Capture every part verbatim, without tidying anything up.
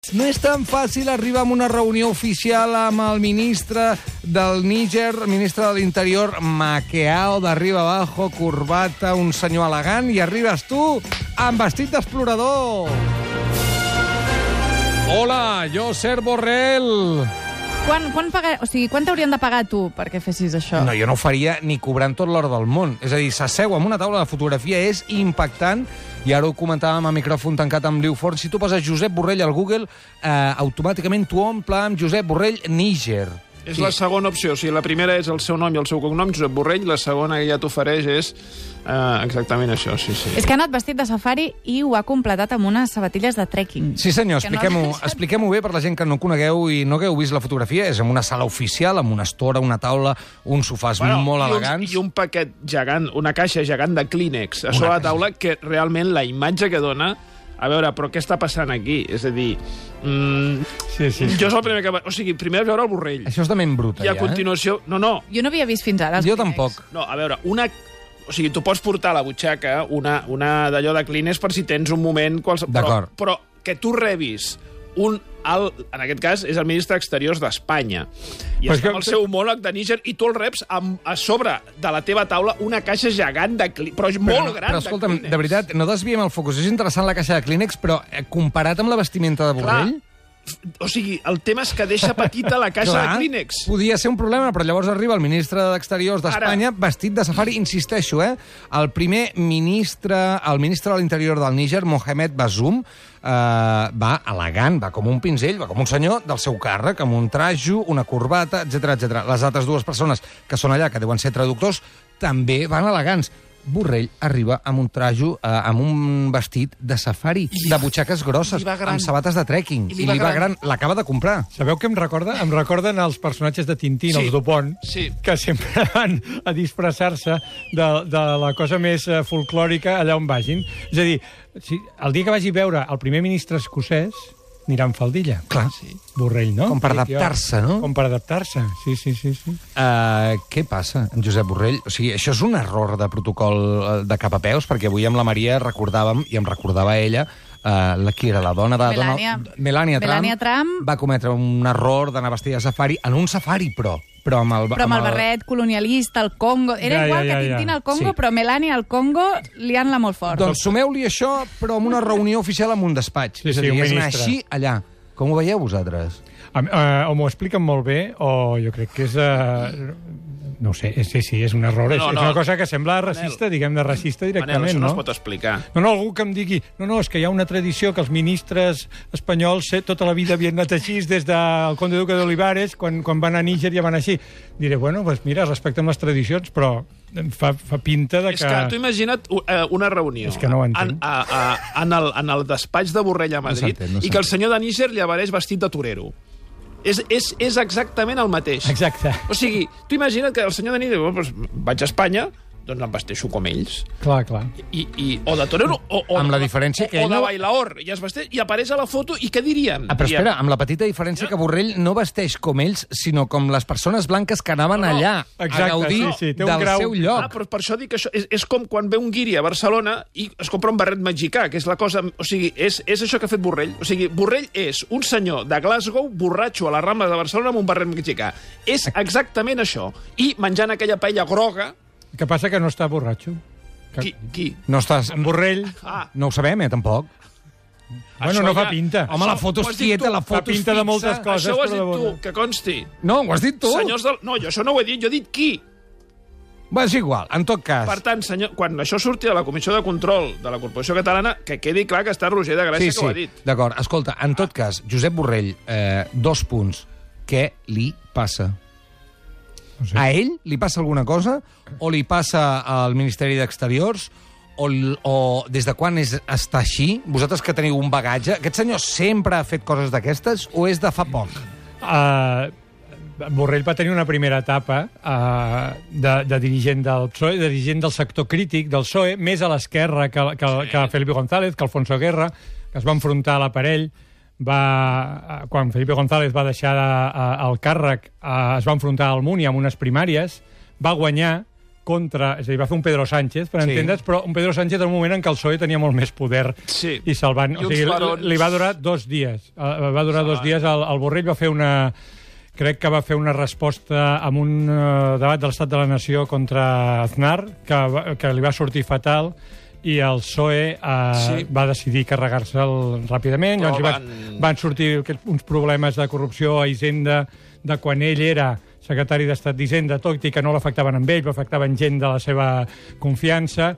No és tan fàcil arribar a una reunió oficial amb el ministre del Níger, ministre de l'Interior, maqueado d'arriba abajo, corbata, un senyor elegant, i arribes tu amb vestit d'explorador. Hola, jo, Ser Borrell. Quan, quan, paga, o sigui, quan t'haurien de pagar tu perquè fessis això? No, jo no ho faria ni cobrant tot l'or del món. És a dir, s'asseu amb una taula de fotografia, és impactant, i ara ho comentàvem a micròfon tancat amb Liu Forn. Si tu poses Josep Borrell al Google, eh, automàticament t'ho omple amb Josep Borrell Níger. És sí. La segona opció. O sigui, la primera és el seu nom i el seu cognom, Josep Borrell. La segona que ja t'ofereix és eh, exactament això, sí, sí. És que ha anat vestit de safari i ho ha completat amb unes sabatilles de trekking. Sí, senyor, expliquem-ho no... expliquem bé per la gent que no conegueu i no hagueu vist la fotografia. És en una sala oficial, amb una estora, una taula, uns sofàs bueno, molt i elegants. Un, I un paquet gegant, una caixa gegant de Kleenex a sobre la taula, que realment la imatge que dona... A veure, però què està passant aquí? És a dir... Mm, sí, sí, sí. Jo és el primer que... O sigui, primer veure el Borrell. Això és de ment bruta, I a ja, continuació... Eh? No, no. Jo no havia vist fins ara els Jo Kleenex. tampoc. No, a veure, una... O sigui, tu pots portar a la butxaca una, una d'allò de Kleenex per si tens un moment... Quals... D'acord. Però, però que tu rebis un... El, en aquest cas, és el ministre d'Exteriors d'Espanya. I pues està que... amb el seu homòleg de Níger i tu el reps amb, a sobre de la teva taula una caixa gegant de Kleenex, però és però, molt gran però, escolta'm, de Kleenex. de veritat, no desviem el focus. És interessant la caixa de Kleenex, però eh, comparat amb la vestimenta de Borrell... Clar, o sigui, el tema és que deixa petita la caixa Clar, de Kleenex. Podia ser un problema, però llavors arriba el ministre d'Exteriors d'Espanya vestit de safari, insisteixo, eh? El primer ministre, el ministre de l'Interior del Níger, Mohamed Bazoum, eh, va elegant, va com un pinzell, va com un senyor del seu càrrec, amb un trajo, una corbata, etcètera, etcètera. Les altres dues persones que són allà, que deuen ser traductors, també van elegants. Borrell arriba amb un trajo, eh, amb un vestit de safari, de butxaques grosses, amb sabates de trekking. I li va, I li va gran. gran. L'acaba de comprar. Sabeu què em recorda? Em recorden els personatges de Tintín, sí. els Dupont, sí. que sempre van a disfressar-se de, de la cosa més folclòrica allà on vagin. És a dir, si, el dia que vagi a veure el primer ministre escocès, anirà amb faldilla. Clar. Sí. Borrell, no? Com per adaptar-se, no? Com per adaptar-se, sí, sí, sí. sí. Uh, què passa, en Josep Borrell? O sigui, això és un error de protocol de cap a peus, perquè avui amb la Maria recordàvem, i em recordava ella, uh, la, qui era la dona de... Melania. Donald, Melania, Melania Trump, Trump va cometre un error d'anar vestida de safari, en un safari, però... Però amb el, però amb el barret colonialista, el Congo... Era ja, igual ja, ja, que Tintín ja. al Congo, Sí. però Melania al Congo liant-la molt fort. Doncs sumeu-li això, però amb una reunió oficial en un despatx. Sí, és a sí, dir, un és anar ministre. així allà. Com ho veieu vosaltres? Uh, o m'ho expliquen molt bé, o jo crec que és... Uh, no ho sé, sí, sí, és un error. No, és, no, és no. una cosa que sembla racista, diguem-ne, racista directament, Manel, això no no? es pot explicar. No, no, algú que em digui, no, no, és que hi ha una tradició que els ministres espanyols eh, tota la vida havien anat així des del conde duque d'Olivares, quan, quan van a Níger ja van així. Diré, bueno, pues mira, respectem les tradicions, però fa, fa pinta de que... És que tu imagina't uh, una reunió És que no ho entenc. en, a, a, en, el, en el despatx de Borrell a Madrid, No s'entén, no i que el senyor de Níger li apareix vestit de torero. És, és, és exactament el mateix. Exacte. O sigui, tu imagina't que el senyor de Níger diu, pues, vaig a Espanya, doncs em vesteixo com ells. Clar, clar. I, i, o de torero, o, o, Amb la diferència o, que o ell de no- bailaor, i es vesteix, i apareix a la foto, i què dirien? Ah, però Dirien, espera, amb la petita diferència que Borrell no vesteix com ells, sinó com les persones blanques que anaven No, no. allà Exacte, a gaudir sí, sí, té un del grau- seu lloc. Ah, però per això dic que això és, és com quan ve un guiri a Barcelona i es compra un barret mexicà, que és la cosa... O sigui, és, és això que ha fet Borrell. O sigui, Borrell és un senyor de Glasgow borratxo a les Rambles de Barcelona amb un barret mexicà. És exactament això. I menjant aquella paella groga... El que passa que no està borratxo. Que... Qui? qui? No estàs... En Borrell... Ah, No ho sabem, eh, tampoc. Bueno, això no fa ja- pinta. Home, la Això foto ho és has dit quieta, tu. la Fa foto és pinta de moltes fixa. coses. això ho has però dit de tu, bona. que consti. No, ho has dit tu. Senyors del... No, jo això no ho he dit, jo he dit qui. Va, és igual, en tot cas. Per tant, senyor, quan això surti a la Comissió de Control de la Corporació Catalana, que quedi clar que està Roger de Gràcia sí, que ho ha sí, dit. d'acord. Escolta, en tot cas, Josep Borrell, eh, dos punts. Què li passa? No sé. A ell li passa alguna cosa? O li passa al Ministeri d'Exteriors? O, l- o des de quan és, està així? Vosaltres que teniu un bagatge, aquest senyor sempre ha fet coses d'aquestes o és de fa poc? Uh, Borrell va tenir una primera etapa uh, de, de dirigent del P S O E, de dirigent del sector crític del P S O E, més a l'esquerra que, que, que Felipe González, que Alfonso Guerra, que es va enfrontar a l'aparell. Va, quan Felipe González va deixar uh, el càrrec, uh, es va enfrontar al Múnia amb unes primàries, va guanyar, contra... És a dir, va fer un Pedro Sánchez, per Sí. entendre's, però un Pedro Sánchez en un moment en què el P S O E tenia molt més poder. Sí. I se'l van... I O sigui, uns barons. li va durar dos dies. Uh, va durar Ah. dos dies. El, el Borrell va fer una... Crec que va fer una resposta amb un uh, debat de l'Estat de la Nació contra Aznar, que, va, que li va sortir fatal, i el P S O E uh, Sí. va decidir carregar-se'l ràpidament. Però Llavors hi va, van- van sortir aquests- uns problemes de corrupció a Hisenda de quan ell era secretari d'Estat d'Hisenda, tot i que no l'afectaven amb ell, però afectaven gent de la seva confiança.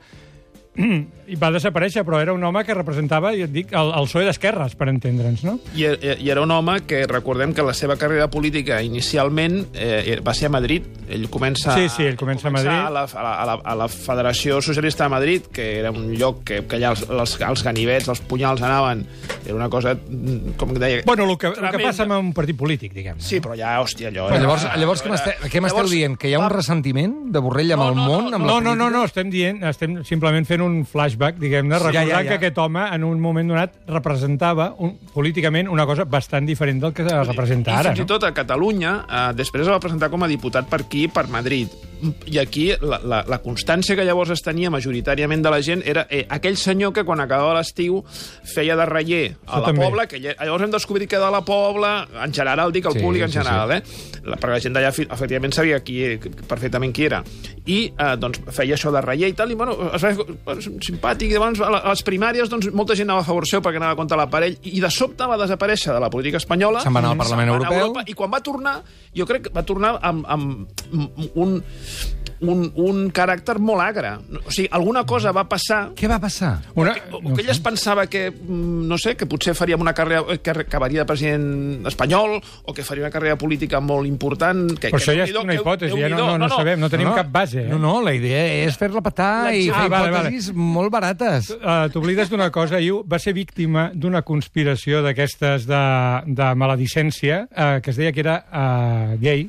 I va desaparèixer, però era un home que representava, jo et dic, el, el P S O E d'esquerres, per entendre'ns, no? I, I era un home que recordem que la seva carrera política inicialment eh, va ser a Madrid. Ell comença, Sí, sí, ell comença a Madrid. A la, a, la, a, la, a la Federació Socialista de Madrid, que era un lloc que, que allà els, els, els ganivets, els punyals anaven. Era una cosa, mm, com deia... Bueno, el que, el que tremenda. passa amb un partit polític, diguem. Sí, però ja, hòstia, allò... Però era- llavors, llavors què era- m'este- què m'esteu Llavors, dient? Que hi ha un va- ressentiment de Borrell amb No, el no, món? no, amb No, la no, no, política? no, estem dient, estem simplement fent un flashback, diguem-ne, Sí, ja, recordant ja, ja. que aquest home, en un moment donat, representava un, políticament una cosa bastant diferent del que representa I ara. fins i No? tot a Catalunya, eh, després es va presentar com a diputat per aquí, per Madrid. I aquí la, la, la constància que llavors es tenia majoritàriament de la gent era eh, aquell senyor que quan acabava l'estiu feia de reller a Això la també. Pobla, que lle- llavors hem descobrit que de la Pobla, en general, dic el Sí, públic en sí, general, eh? La, perquè la gent d'allà fi- efectivament sabia qui, perfectament qui era. I eh, doncs feia això de reller i tal, i bueno, es va fer bueno, simpàtic, i llavors a, la, a les primàries doncs, molta gent anava a favor seu perquè anava contra l'aparell, i de sobte va desaparèixer de la política espanyola. Se'n va anar al Parlament Se'n va anar a Europeu. Europa, I quan va tornar, jo crec que va tornar amb, amb un, un, un caràcter molt agre. O sigui, alguna cosa va passar Què va passar? Una, o, o que ell es pensava que, mm, no sé, que potser faríem una carrera que acabaria de president espanyol o que faria una carrera política molt important. Que, Però que això ja és Déu-n'hi-do, una Déu- hipòtesi, ja no, Déu-n'hi-do. no, no, sabem, no tenim no, cap base. Eh? No, no, la idea és fer-la petar i La- fer Ah, vale, vale. hipòtesis molt barates. Uh, T'oblides d'una cosa, Iu, va ser víctima d'una conspiració d'aquestes de, de maledicència, uh, que es deia que era uh, gay.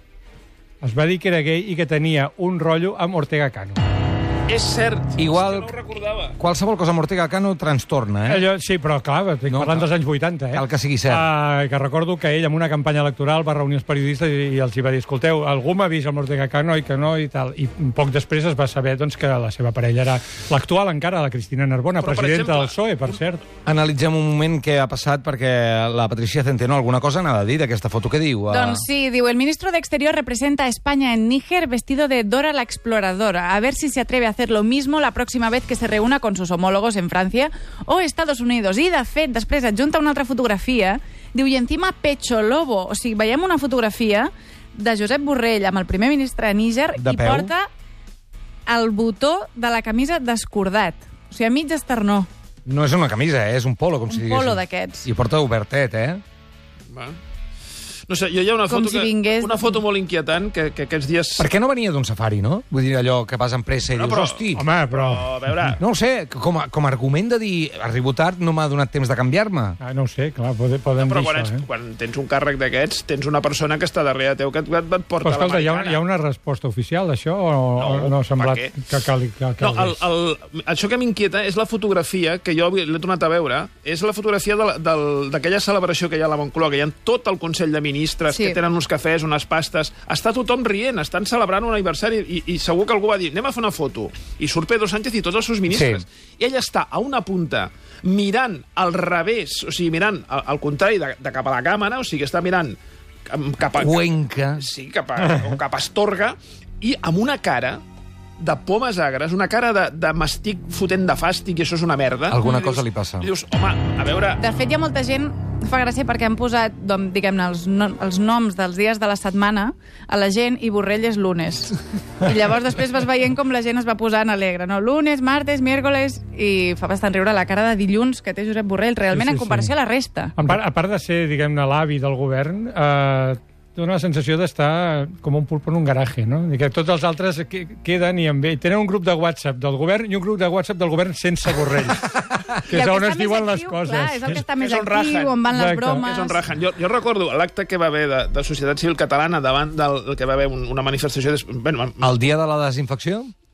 Es va dir que era gay i que tenia un rotllo amb Ortega Cano. És cert. Igual- És que no ho recordava. Qualsevol cosa amb Ortega Cano trastorna, eh? Allò, sí, però clar, estic No, parlant cal- dels anys vuitanta, eh? cal que sigui cert. Uh, que recordo que ell, en una campanya electoral, va reunir els periodistes i, i els hi va dir, escolteu, algú m'ha vist amb Ortega Cano i que no, i tal. I poc després es va saber doncs, que la seva parella era l'actual encara, la Cristina Narbona, Però, per presidenta exemple- del P S O E, per cert. Analitzem un moment què ha passat perquè la Patricia Centeno alguna cosa n'ha de dir d'aquesta foto. Què diu? Uh, Doncs sí, diu, el ministro de Exterior representa a España en Níger vestido de Dora la Exploradora. A ver si se atreve a hacer lo mismo la próxima vez que se reúna con sus homólogos en Francia o Estados Unidos. I, de fet, després adjunta una altra fotografia, diu, i encima Pecho Lobo. O sigui, veiem una fotografia de Josep Borrell amb el primer ministre de Níger De i peu. porta el botó de la camisa descordat. O sigui, a mig esternó. No és una camisa, eh? És un polo, com Un si diguéssim. polo d'aquests. I porta obertet, eh? Va. No sé, jo hi ha una Com foto, si que, vingués- una foto molt inquietant que, que aquests dies... Per què no venia d'un safari, no? Vull dir, allò que vas en pressa i No, dius, però- hosti... Home, però... Però, a veure... No ho sé, com a, com a argument de dir arribo tard, no m'ha donat temps de canviar-me. Ah, no ho sé, clar, poden, poden Però dir quan, això, ets, eh? quan tens un càrrec d'aquests, tens una persona que està darrere teu que et, et porta Però escolta, hi ha, l'americana. hi ha una resposta oficial d'això o no, o no ha semblat per què? que cal que, que No, el, el, això que m'inquieta és la fotografia, que jo avui l'he tornat a veure, és la fotografia de la- del- d'aquella celebració que hi ha a la Moncloa, que hi ha tot el Consell de Ministres, Sí. que tenen uns cafès, unes pastes... Està tothom rient, estan celebrant un aniversari i, i segur que algú va dir, anem a fer una foto. I surt Pedro Sánchez i tots els seus ministres. Sí. I ell està a una punta mirant al revés, o sigui, mirant al, al contrari de, de cap a la càmera, o sigui, està mirant cap a... Cuenca. Sí, cap a, o cap a Astorga, i amb una cara de pomes agres, una cara de, de m'estic fotent de fàstic i això és una merda. Alguna I dius- cosa li passa. I dius, home, a veure... De fet, hi ha molta gent, fa gràcia perquè han posat, doncs, diguem-ne, els, no, els noms dels dies de la setmana a la gent i Borrell és lunes. I llavors després vas veient com la gent es va posant alegre, no? Lunes, martes, miércoles, i fa bastant riure la cara de dilluns que té Josep Borrell, realment, Sí, sí, en comparació sí. a la resta. A part, a part de ser, diguem-ne, l'avi del govern, eh, dona la sensació d'estar com un pulpo en un garatge, no? I que tots els altres que, queden i amb ell. Tenen un grup de WhatsApp del govern i un grup de WhatsApp del govern sense Borrell, que I és el on que es està diuen més les actiu, coses. Clar, és el que està més És on rajen. actiu, on van les Exacte. bromes... És on rajen. Jo, jo recordo l'acte que va haver de, de Societat Civil Catalana davant del que va haver un, una manifestació... Des... Bueno, El dia de la desinfecció?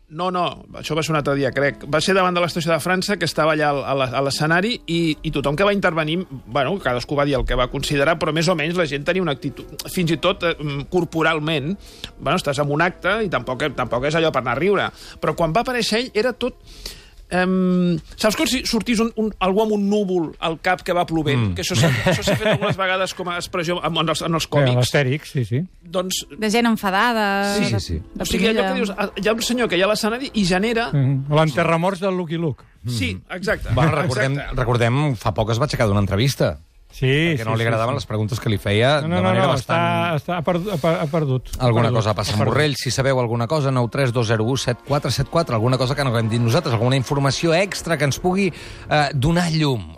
No, no, això va ser un altre dia, crec. Va ser davant de l'estació de França, que estava allà a l'escenari, i, i tothom que va intervenir, bueno, cadascú va dir el que va considerar, però més o menys la gent tenia una actitud, fins i tot eh, corporalment, bueno, estàs en un acte i tampoc, tampoc és allò per anar a riure, però quan va aparèixer ell era tot... Um, saps com si sortís un, un, algú amb un núvol al cap que va plovent? Mm. Que això s'ha fet algunes vegades com a expressió en els, en els còmics. L'Astèrix, sí, sí. Doncs... De gent enfadada. Sí, sí, sí. O sigui, allò que dius, hi ha un senyor que hi ha a l'escenari i genera... Mm. L'enterramorts del Lucky Luke. Sí, exacte. Bueno, recordem, exacte. recordem, fa poc es va aixecar d'una entrevista. Sí, perquè sí, no li agradaven sí, sí. les preguntes que li feia no, no, de manera no, no, bastant... Està, està, ha, perdut, ha perdut. Alguna perdut, cosa passa amb Borrell. Si sabeu alguna cosa, nou tres dos zero u set quatre set quatre, alguna cosa que no hem dit nosaltres, alguna informació extra que ens pugui eh, donar llum